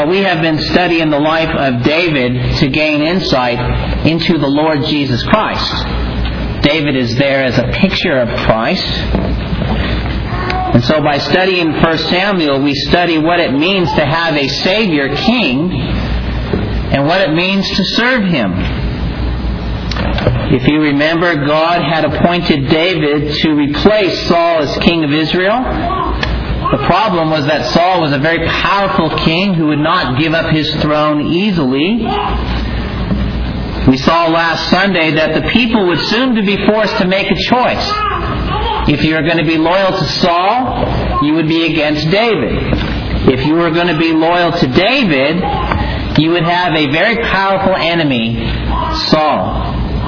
Well, we have been studying the life of David to gain insight into the Lord Jesus Christ. David is there as a picture of Christ. And so by studying 1 Samuel, we study what it means to have a Savior King and what it means to serve Him. If you remember, God had appointed David to replace Saul as king of Israel. The problem was that Saul was a very powerful king who would not give up his throne easily. We saw last Sunday that the people would soon to be forced to make a choice. If you were going to be loyal to Saul, you would be against David. If you were going to be loyal to David, you would have a very powerful enemy, Saul.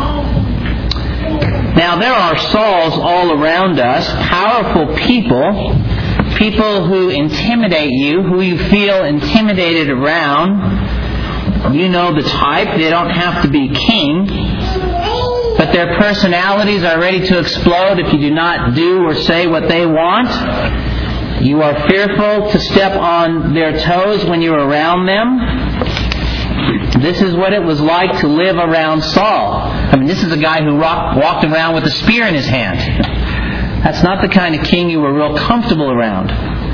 Now, there are Sauls all around us, powerful people who intimidate you, who you feel intimidated around. You know the type. They don't have to be king, but their personalities are ready to explode if you do not do or say what they want. You are fearful to step on their toes when you're around them. This is what it was like to live around Saul. I mean, this is a guy who walked around with a spear in his hand. That's not the kind of king you were real comfortable around.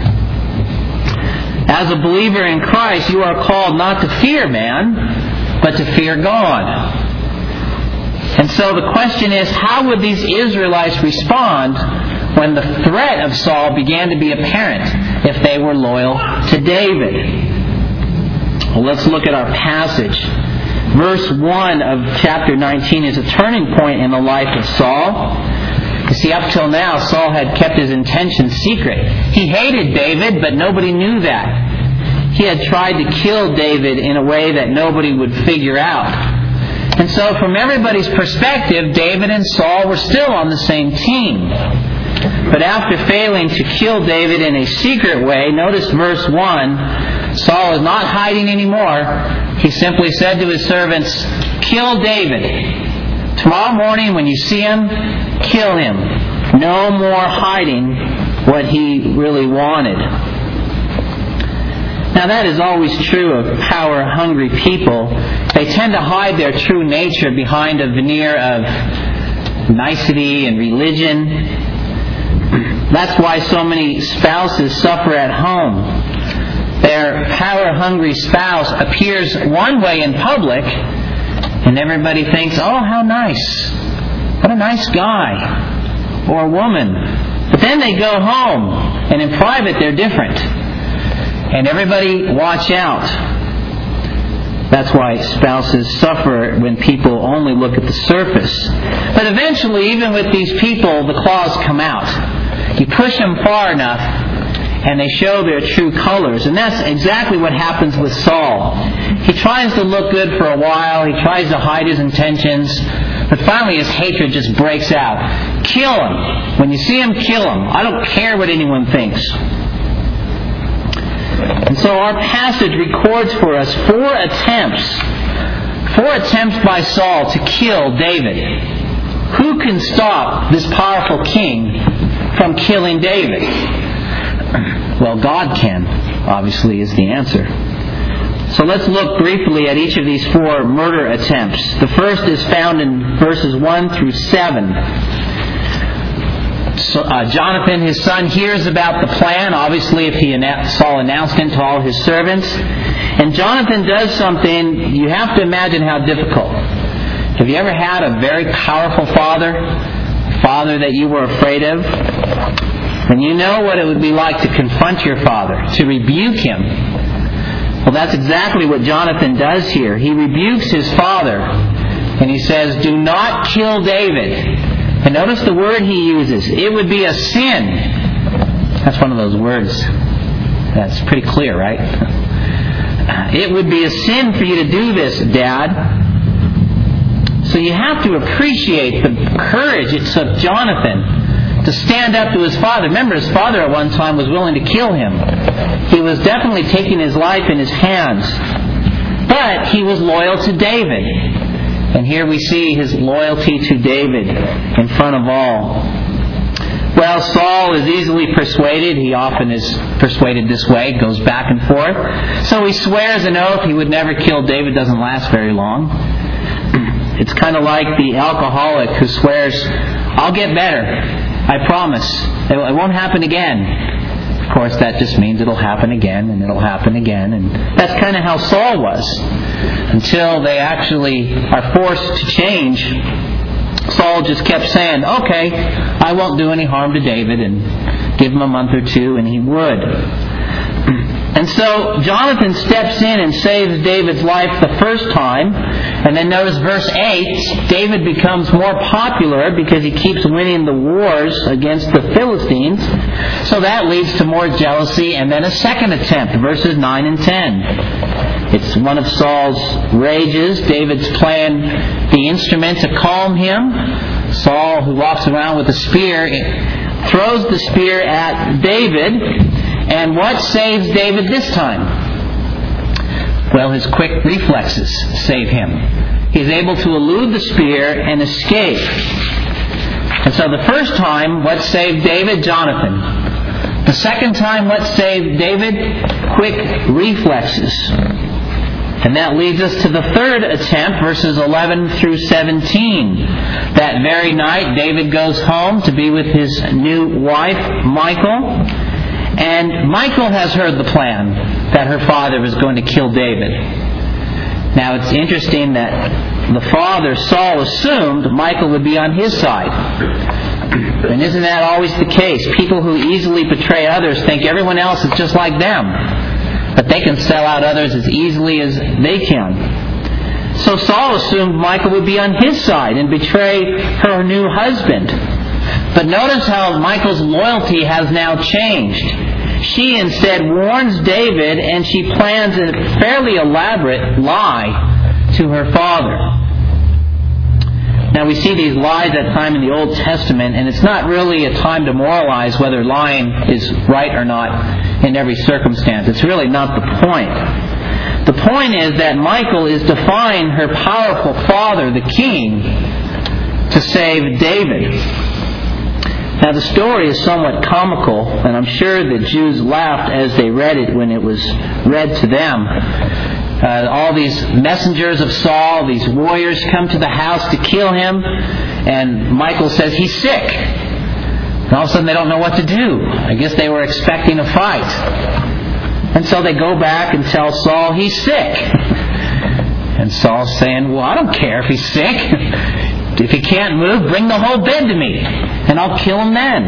As a believer in Christ, you are called not to fear man, but to fear God. And so the question is, how would these Israelites respond when the threat of Saul began to be apparent if they were loyal to David? Well, let's look at our passage. Verse 1 of chapter 19 is a turning point in the life of Saul. You see, up till now, Saul had kept his intentions secret. He hated David, but nobody knew that. He had tried to kill David in a way that nobody would figure out. And so from everybody's perspective, David and Saul were still on the same team. But after failing to kill David in a secret way, notice verse 1, Saul is not hiding anymore. He simply said to his servants, "Kill David. Tomorrow morning when you see him, kill him." No more hiding what he really wanted. Now that is always true of power-hungry people. They tend to hide their true nature behind a veneer of nicety and religion. That's why so many spouses suffer at home. Their power-hungry spouse appears one way in public, and everybody thinks, "Oh, how nice. What a nice guy or woman." But then they go home, and in private they're different. And everybody watch out. That's why spouses suffer when people only look at the surface. But eventually, even with these people, the claws come out. You push them far enough, and they show their true colors. And that's exactly what happens with Saul. He tries to look good for a while. He tries to hide his intentions. But finally his hatred just breaks out. Kill him. When you see him, kill him. I don't care what anyone thinks. And so our passage records for us four attempts by Saul to kill David. Who can stop this powerful king from killing David? Well, God can, obviously, is the answer. So let's look briefly at each of these four murder attempts. The first is found in verses 1 through 7. So, Jonathan, his son, hears about the plan, obviously, if Saul announced it to all his servants. And Jonathan does something, you have to imagine how difficult. Have you ever had a very powerful father? A father that you were afraid of? And you know what it would be like to confront your father, to rebuke him. Well, that's exactly what Jonathan does here. He rebukes his father, and he says, "Do not kill David." And notice the word he uses. It would be a sin. That's one of those words that's pretty clear, right? It would be a sin for you to do this, Dad. So you have to appreciate the courage it took Jonathan to stand up to his father. Remember, his father at one time was willing to kill him. He was definitely taking his life in his hands. But he was loyal to David. And here we see his loyalty to David in front of all. Well, Saul is easily persuaded. He often is persuaded this way, goes back and forth. So he swears an oath he would never kill David. Doesn't last very long. It's kind of like the alcoholic who swears, I'll get better. I promise. It won't happen again. Of course, that just means it'll happen again, and it'll happen again. And that's kind of how Saul was. Until they actually are forced to change, Saul just kept saying, okay, I won't do any harm to David, and give him a month or two, and he would. And so Jonathan steps in and saves David's life the first time. And then notice verse 8, David becomes more popular because he keeps winning the wars against the Philistines. So that leads to more jealousy and then a second attempt, verses 9 and 10. It's one of Saul's rages. David's playing the instrument to calm him. Saul, who walks around with a spear, throws the spear at David. And what saves David this time? Well, his quick reflexes save him. He's able to elude the spear and escape. And so the first time, what saved David? Jonathan. The second time, what saved David? Quick reflexes. And that leads us to the third attempt, verses 11 through 17. That very night, David goes home to be with his new wife, Michal. And Michal has heard the plan that her father was going to kill David. Now it's interesting that the father, Saul, assumed Michal would be on his side. And isn't that always the case? People who easily betray others think everyone else is just like them. But they can sell out others as easily as they can. So Saul assumed Michal would be on his side and betray her new husband. But notice how Michal's loyalty has now changed. She instead warns David, and she plans a fairly elaborate lie to her father. Now we see these lies at time in the Old Testament, and it's not really a time to moralize whether lying is right or not in every circumstance. It's really not the point. The point is that Michal is defying her powerful father, the king, to save David. Now the story is somewhat comical, and I'm sure the Jews laughed as they read it when it was read to them. All these messengers of Saul, these warriors, come to the house to kill him, and Michal says he's sick. And all of a sudden they don't know what to do. I guess they were expecting a fight. And so they go back and tell Saul he's sick. And Saul's saying, well, I don't care if he's sick. If he can't move, bring the whole bed to me, and I'll kill him then.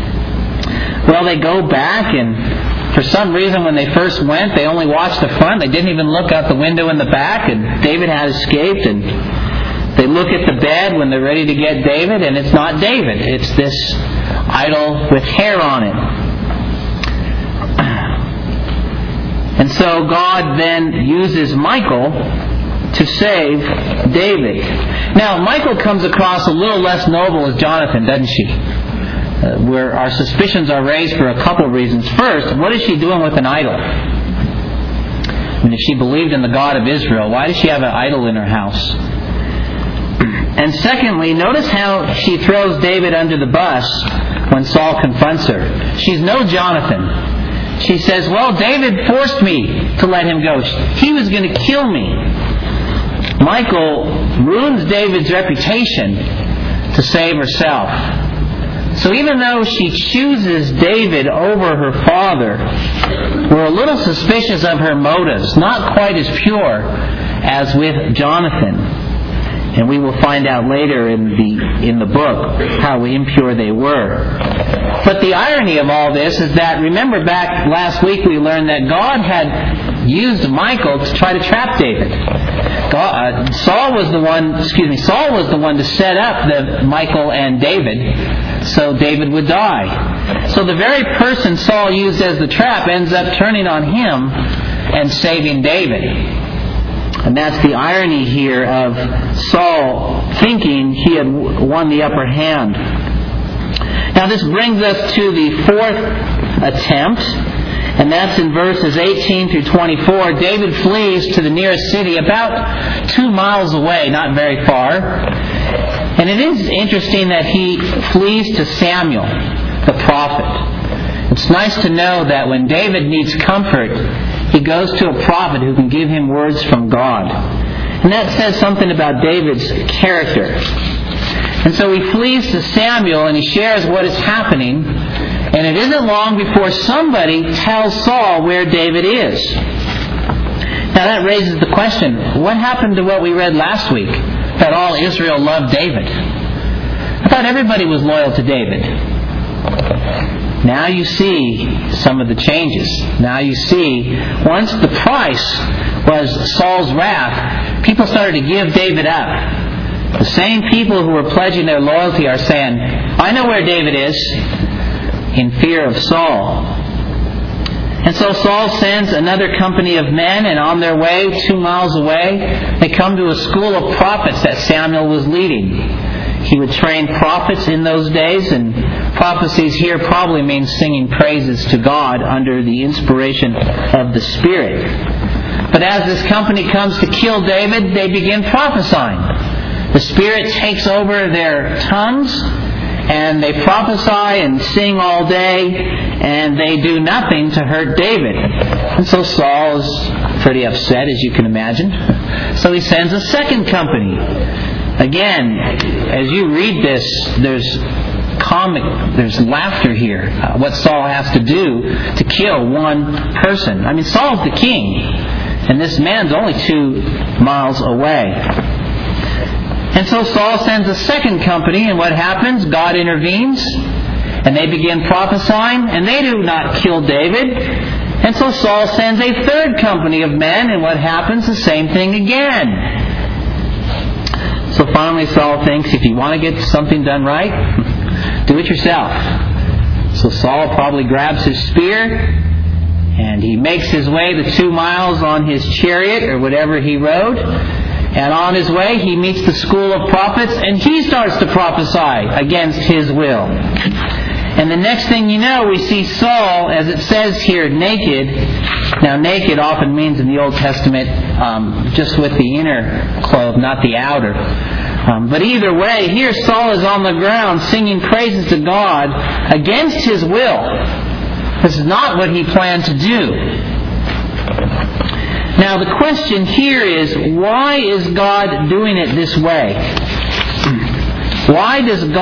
Well, they go back, and for some reason when they first went, they only watched the front. They didn't even look out the window in the back, and David had escaped. And they look at the bed when they're ready to get David, and it's not David. It's this idol with hair on it. And so God then uses Michal to save David. Now, Michal comes across a little less noble as Jonathan, doesn't she? Where our suspicions are raised for a couple of reasons. First, what is she doing with an idol? I mean, if she believed in the God of Israel, why does she have an idol in her house? And secondly, notice how she throws David under the bus when Saul confronts her. She's no Jonathan. She says, well, David forced me to let him go. He was going to kill me. Michal ruins David's reputation to save herself. So even though she chooses David over her father, we're a little suspicious of her motives, not quite as pure as with Jonathan. And we will find out later in the book how impure they were. But the irony of all this is that, remember back last week we learned that God had used Michal to try to trap David. Saul was the one to set up the Michal and David, so David would die. So the very person Saul used as the trap ends up turning on him and saving David. And that's the irony here of Saul thinking he had won the upper hand. Now this brings us to the fourth attempt, and that's in verses 18 through 24. David flees to the nearest city about 2 miles away, not very far. And it is interesting that he flees to Samuel. the prophet. It's nice to know that when David needs comfort, he goes to a prophet who can give him words from God. And that says something about David's character. And so he flees to Samuel and he shares what is happening. And it isn't long before somebody tells Saul where David is. Now that raises the question, what happened to what we read last week? That all Israel loved David. I thought everybody was loyal to David. Now you see some of the changes. Now you see, once the price was Saul's wrath, people started to give David up. The same people who were pledging their loyalty are saying, I know where David is, in fear of Saul. And so Saul sends another company of men, and on their way, 2 miles away, they come to a school of prophets that Samuel was leading. He would train prophets in those days, and prophecies here probably means singing praises to God under the inspiration of the Spirit. But as this company comes to kill David, they begin prophesying. The Spirit takes over their tongues, and they prophesy and sing all day, and they do nothing to hurt David. And so Saul is pretty upset, as you can imagine. So he sends a second company. Again, as you read this, there's laughter here. What Saul has to do to kill one person. I mean, Saul's the king, and this man's only 2 miles away. And so Saul sends a second company, and what happens? God intervenes, and they begin prophesying, and they do not kill David. And so Saul sends a third company of men, and what happens? The same thing again. So finally Saul thinks, if you want to get something done right, do it yourself. So Saul probably grabs his spear, and he makes his way the 2 miles on his chariot, or whatever he rode. And on his way, he meets the school of prophets, and he starts to prophesy against his will. And the next thing you know, we see Saul, as it says here, naked. Now, naked often means in the Old Testament just with the inner clothes, not the outer. But either way, here Saul is on the ground singing praises to God against his will. This is not what he planned to do. Now the question here is, why is God doing it this way? Why does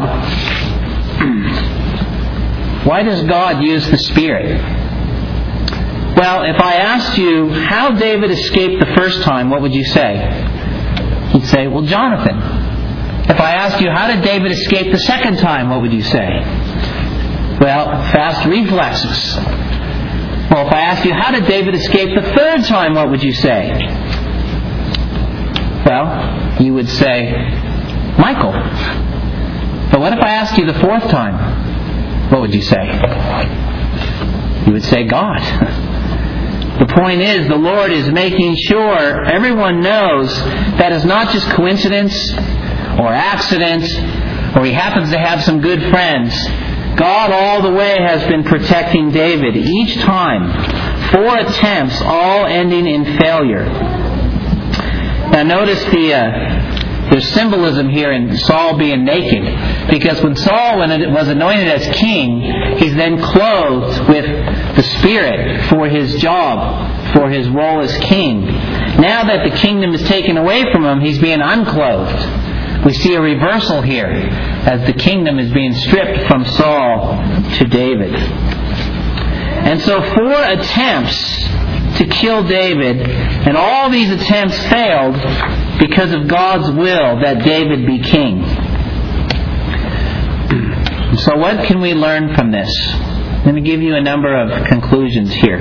God use the Spirit? Well, if I asked you how David escaped the first time, what would you say? You'd say, well, Jonathan. If I asked you how did David escape the second time, what would you say? Well, fast reflexes. Well, if I asked you, how did David escape the third time, what would you say? Well, you would say, Michael. But what if I asked you the fourth time? What would you say? You would say, God. The point is, the Lord is making sure everyone knows that it's not just coincidence or accident, or he happens to have some good friends. God all the way has been protecting David each time. 4 attempts, all ending in failure. Now notice there's symbolism here in Saul being naked. Because when Saul was anointed as king, he's then clothed with the Spirit for his job, for his role as king. Now that the kingdom is taken away from him, he's being unclothed. We see a reversal here as the kingdom is being stripped from Saul to David. And so 4 attempts to kill David, and all these attempts failed because of God's will that David be king. So what can we learn from this? Let me give you a number of conclusions here.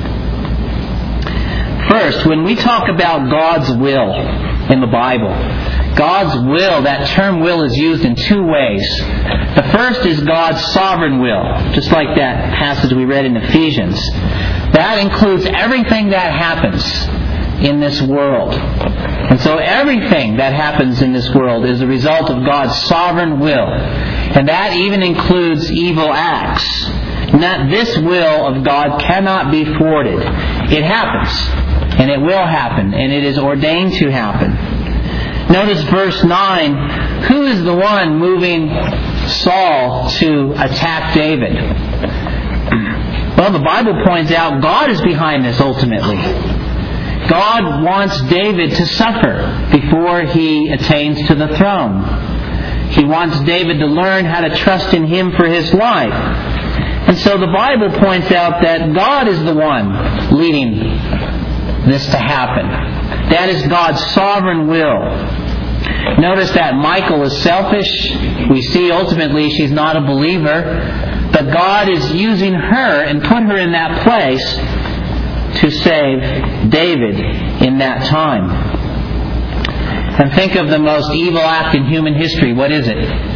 First, when we talk about God's will in the Bible, God's will, that term will is used in 2 ways. The first is God's sovereign will, just like that passage we read in Ephesians. That includes everything that happens in this world. And so everything that happens in this world is a result of God's sovereign will. And that even includes evil acts. Not this will of God cannot be thwarted. It happens, and it will happen, and it is ordained to happen. Notice verse 9, who is the one moving Saul to attack David? Well, the Bible points out God is behind this ultimately. God wants David to suffer before he attains to the throne. He wants David to learn how to trust in Him for his life. And so the Bible points out that God is the one leading this to happen. That is God's sovereign will. Notice that Michal is selfish. We see ultimately she's not a believer. But God is using her and put her in that place to save David in that time. And think of the most evil act in human history. What is it?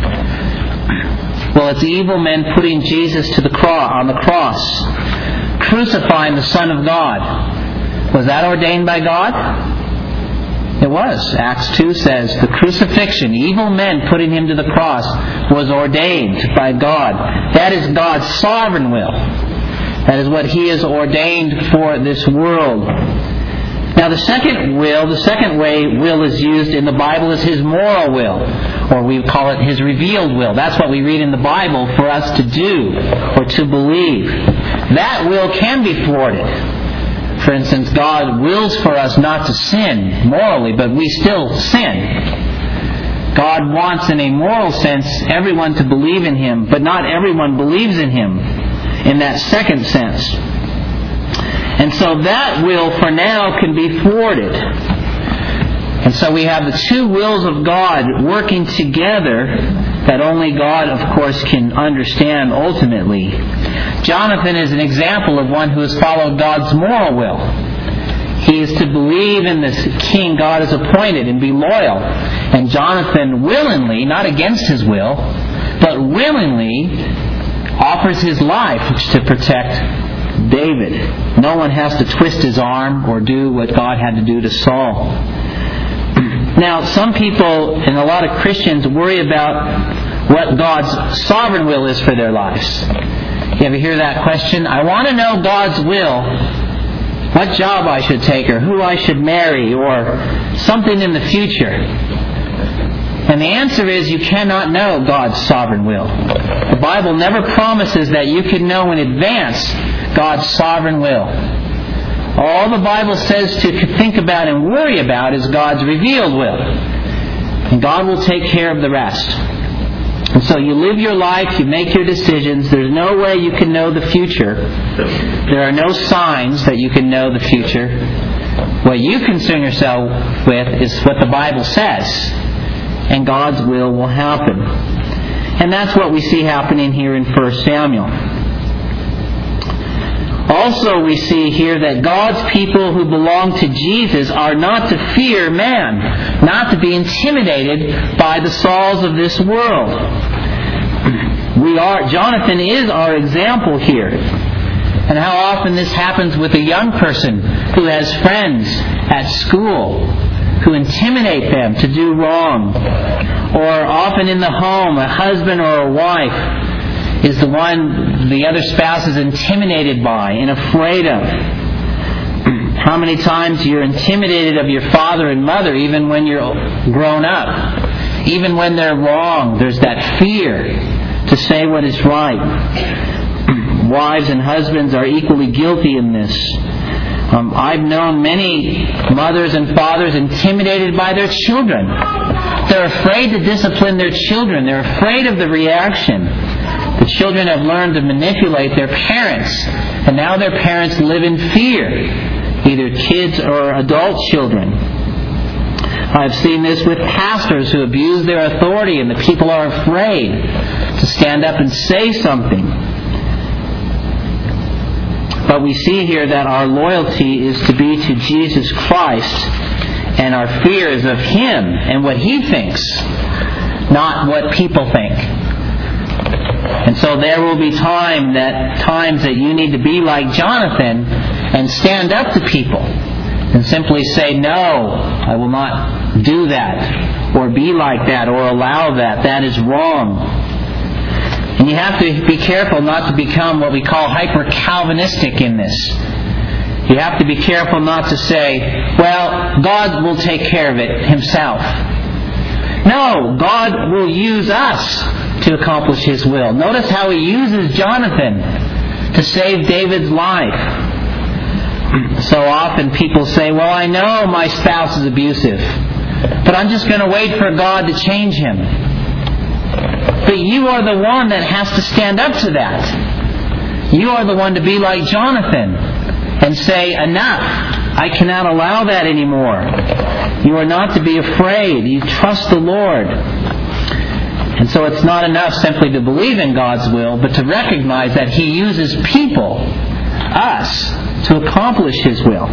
Well, it's evil men putting Jesus to on the cross, crucifying the Son of God. Was that ordained by God? It was. Acts 2 says the crucifixion, evil men putting Him to the cross, was ordained by God. That is God's sovereign will. That is what He has ordained for this world. Now the second way will is used in the Bible is His moral will, or we call it His revealed will. That's what we read in the Bible for us to do or to believe. That will can be thwarted. For instance, God wills for us not to sin morally, but we still sin. God wants, in a moral sense, everyone to believe in Him, but not everyone believes in Him in that second sense. And so that will, for now, can be thwarted. And so we have the two wills of God working together that only God, of course, can understand ultimately. Jonathan is an example of one who has followed God's moral will. He is to believe in this king God has appointed and be loyal. And Jonathan willingly, not against his will, but willingly offers his life to protect David. No one has to twist his arm or do what God had to do to Saul. Now, some people and a lot of Christians worry about what God's sovereign will is for their lives. You ever hear that question? I want to know God's will, what job I should take or who I should marry or something in the future. And the answer is you cannot know God's sovereign will. The Bible never promises that you can know in advance God's sovereign will. All the Bible says to think about and worry about is God's revealed will. And God will take care of the rest. And so you live your life, you make your decisions. There's no way you can know the future. There are no signs that you can know the future. What you concern yourself with is what the Bible says. And God's will happen. And that's what we see happening here in 1 Samuel. Also, we see here that God's people who belong to Jesus are not to fear man, not to be intimidated by the Sauls of this world. Jonathan is our example here. And how often this happens with a young person who has friends at school who intimidate them to do wrong. Or often in the home, a husband or a wife is the one the other spouse is intimidated by and afraid of. How many times you're intimidated of your father and mother even when you're grown up? Even when they're wrong, there's that fear to say what is right. Wives and husbands are equally guilty in this. I've known many mothers and fathers intimidated by their children. They're afraid to discipline their children. They're afraid of the reaction. The children have learned to manipulate their parents, and now their parents live in fear, either kids or adult children. I've seen this with pastors who abuse their authority, and the people are afraid to stand up and say something. But we see here that our loyalty is to be to Jesus Christ, and our fear is of Him and what He thinks, not what people think. And so there will be times that you need to be like Jonathan and stand up to people and simply say, no, I will not do that or be like that or allow that. That is wrong. And you have to be careful not to become what we call hyper-Calvinistic in this. You have to be careful not to say, well, God will take care of it Himself. No, God will use us to accomplish His will. Notice how He uses Jonathan to save David's life. So often people say, well, I know my spouse is abusive, but I'm just going to wait for God to change him. But you are the one that has to stand up to that. You are the one to be like Jonathan and say, enough. I cannot allow that anymore. You are not to be afraid. You trust the Lord. And so it's not enough simply to believe in God's will, but to recognize that He uses people, us, to accomplish His will.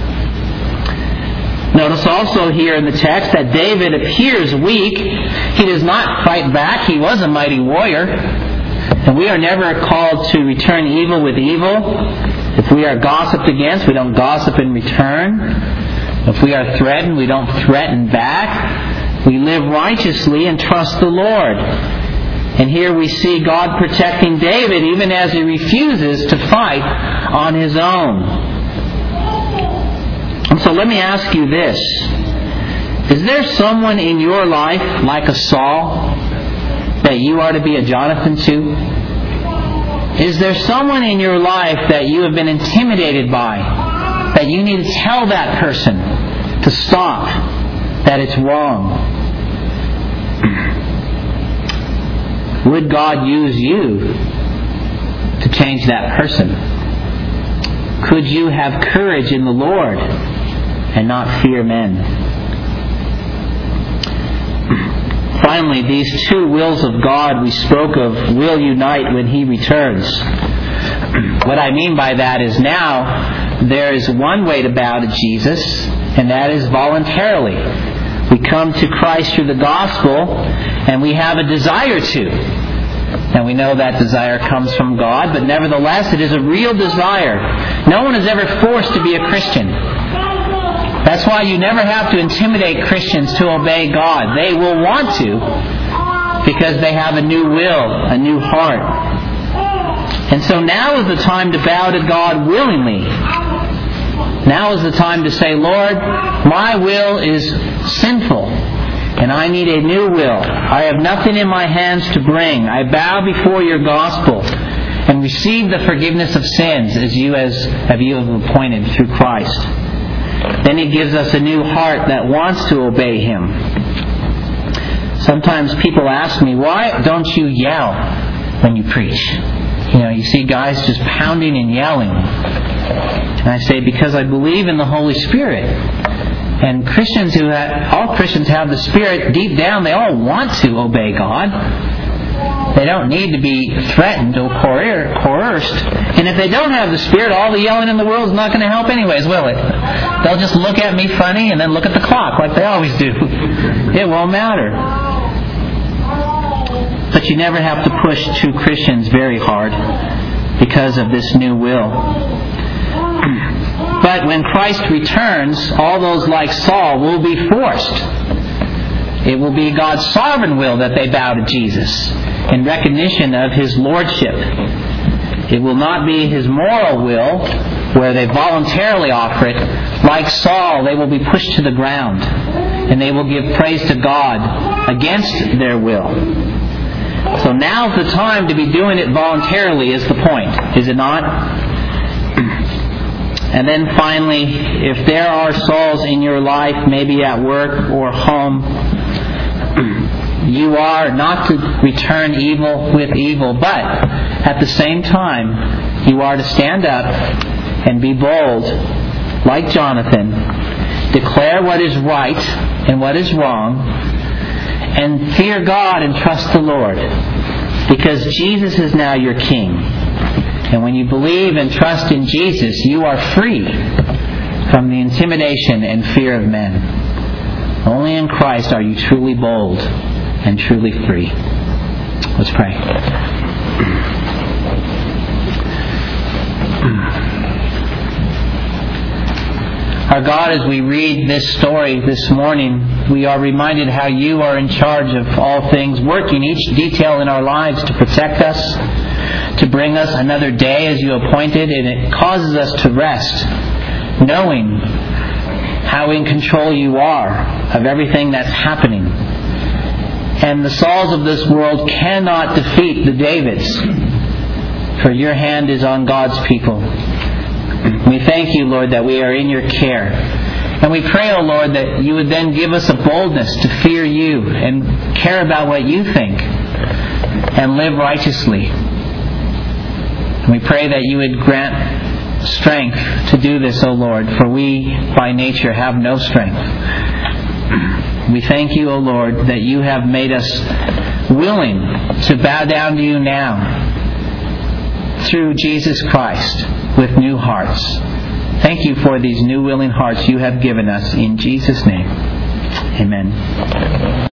Notice also here in the text that David appears weak. He does not fight back. He was a mighty warrior. And we are never called to return evil with evil. If we are gossiped against, we don't gossip in return. If we are threatened, we don't threaten back. We live righteously and trust the Lord. And here we see God protecting David even as he refuses to fight on his own. And so let me ask you this. Is there someone in your life like a Saul that you are to be a Jonathan to? Is there someone in your life that you have been intimidated by, that you need to tell that person to stop, that it's wrong? Would God use you to change that person? Could you have courage in the Lord and not fear men? Finally, these two wills of God we spoke of will unite when He returns. What I mean by that is now there is one way to bow to Jesus, and that is voluntarily. We come to Christ through the gospel, and we have a desire to. And we know that desire comes from God, but nevertheless it is a real desire. No one is ever forced to be a Christian. That's why you never have to intimidate Christians to obey God. They will want to because they have a new will, a new heart. And so now is the time to bow to God willingly. Now is the time to say, Lord, my will is sinful, and I need a new will. I have nothing in my hands to bring. I bow before your gospel and receive the forgiveness of sins as you have appointed through Christ. Then He gives us a new heart that wants to obey Him. Sometimes people ask me, why don't you yell when you preach? You see guys just pounding and yelling. And I say, because I believe in the Holy Spirit. And all Christians have the Spirit deep down. They all want to obey God. They don't need to be threatened or coerced. And if they don't have the Spirit, all the yelling in the world is not going to help anyways, will it? They'll just look at me funny and then look at the clock like they always do. It won't matter. But you never have to push two Christians very hard because of this new will. But when Christ returns, all those like Saul will be forced. It will be God's sovereign will that they bow to Jesus in recognition of His lordship. It will not be His moral will where they voluntarily offer it. Like Saul, they will be pushed to the ground and they will give praise to God against their will. So now's the time to be doing it voluntarily is the point, is it not? And then finally, if there are Sauls in your life, maybe at work or home, you are not to return evil with evil, but at the same time, you are to stand up and be bold, like Jonathan, declare what is right and what is wrong, and fear God and trust the Lord, because Jesus is now your King. And when you believe and trust in Jesus, you are free from the intimidation and fear of men. Only in Christ are you truly bold and truly free. Let's pray. Our God, as we read this story this morning, we are reminded how you are in charge of all things, working each detail in our lives to protect us, to bring us another day as you appointed, and it causes us to rest, knowing how in control you are of everything that's happening. And the Sauls of this world cannot defeat the Davids, for your hand is on God's people. We thank you, Lord, that we are in your care. And we pray, O Lord, that you would then give us a boldness to fear you and care about what you think and live righteously. And we pray that you would grant strength to do this, O Lord, for we by nature have no strength. We thank you, O Lord, that you have made us willing to bow down to you now through Jesus Christ with new hearts. Thank you for these new willing hearts you have given us. In Jesus' name, amen.